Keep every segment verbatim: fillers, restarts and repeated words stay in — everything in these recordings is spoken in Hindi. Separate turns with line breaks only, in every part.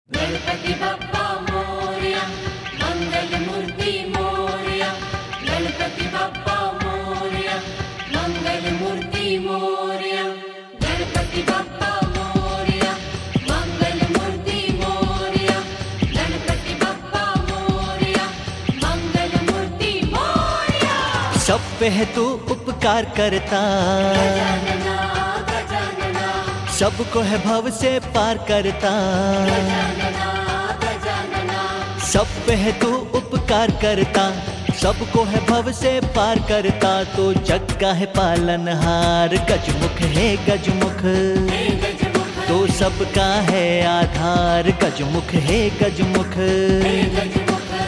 गणपति बप्पा मोरया, मंगल मूर्ति मोरया। गणपति बप्पा मोरया, मंगल मूर्ति मोरया। गणपति बप्पा मोरया, मंगल मूर्ति मोरया। गणपति बप्पा मोरया, मंगल मूर्ति मोरया।
सब पे है तू उपकार करता,
गजानना गजानना,
सबको है भव से पार करता।
गजानना गजानना,
सब पे है तू उपकार करता, सबको है भव से पार करता। तो जग का है पालनहार, गजमुख है गजमुख।
हे गजमुख,
तो सबका है आधार, गजमुख है गजमुख।
हे गजमुख।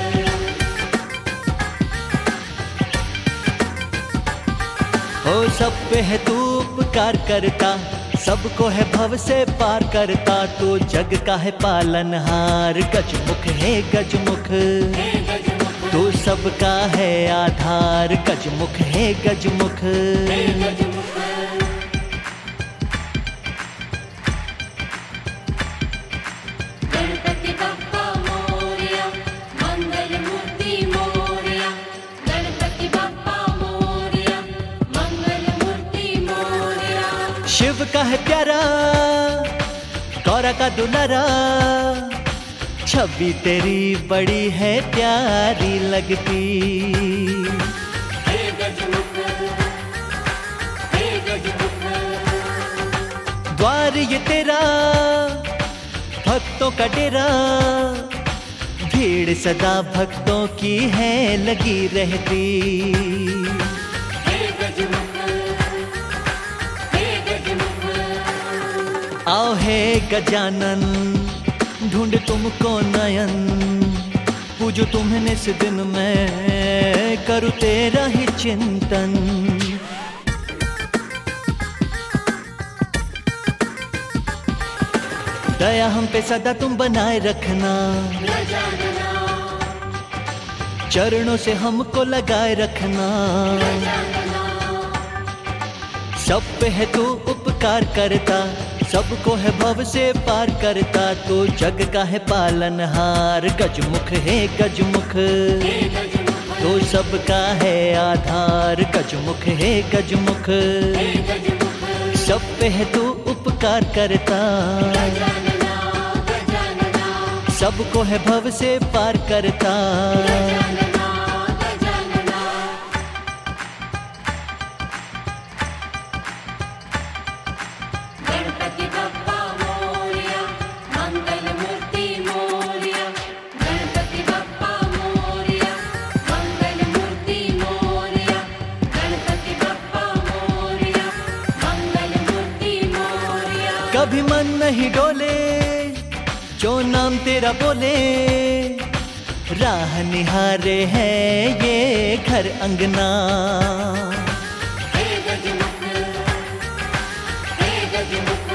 ओ सब पे है तू उपकार करता, सबको है भव से पार करता। तो जग का है पालनहार, गजमुख है गजमुख।
हे गजमुख,
तो सबका है आधार, गजमुख है गजमुख।
हे गजमुख। गणपति बप्पा मोरया, मंगल मूर्ति मोरया। गणपति बप्पा मोरया, मंगल मूर्ति मोरया।
शिव का है प्यारा, गौरा का दुलारा, छवि तेरी बड़ी है प्यारी लगती।
हे गजमुख, हे गजमुख।
द्वार ये तेरा, भक्तों का डेरा, भीड़ सदा भक्तों की है लगी रहती।
हे गजमुख, हे गजमुख।
आओ हे गजानन, ढूंढ तुमको नयन, पूजो तुम्हें इस दिन मैं करूँ तेरा ही चिंतन। दया हम पे सदा तुम बनाए रखना,
गजानना
चरणों से हमको लगाए रखना।
गजानना,
सब पे है तू उपकार करता, सबको है भव से पार करता। तो जग का है पालनहार, गजमुख है गजमुख।
हे गजमुख,
तो सबका है आधार, गजमुख है गजमुख।
हे गजमुख।
सब पे है तू उपकार करता,
गजानना गजानना,
सबको है भव से पार करता।
गजानना गजानना। गणपति बप्पा मोरया, मंगल मूर्ति मोरया। गणपति बप्पा मोरया, मंगल मूर्ति मोरया। गणपति बप्पा मोरया, मंगल मूर्ति मोरया।
कभी मन नहीं डोले, जो नाम तेरा बोले, राह निहारे है ये घर अंगना।
हे गजमुख, हे गजमुख।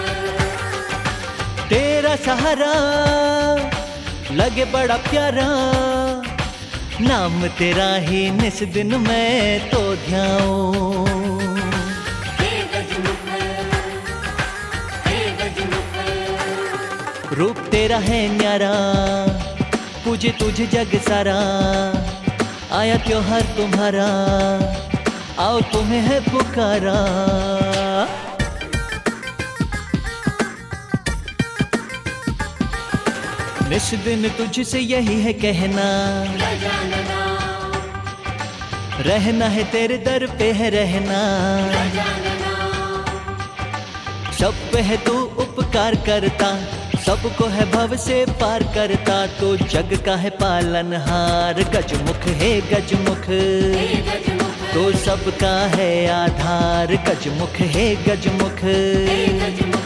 तेरा सहारा लगे बड़ा प्यारा, नाम तेरा ही निस दिन मैं तो ध्याऊं।
हे गजमुख, हे गजमुख।
रूप तेरा है न्यारा, पूजे तुझे जग सारा। आया त्योहार तुम्हारा, आओ तुम्हें है पुकारा। निस दिन तुझसे यही है कहना,
गजानना
रहना है तेरे दर पे है रहना।
गजानना,
सब पे है तू उपकार करता, सबको है भव से पार करता। तो जग का है पालनहार, गजमुख है गजमुख।
हे गजमुख,
तो सबका है आधार, गजमुख है गजमुख।
हे गजमुख।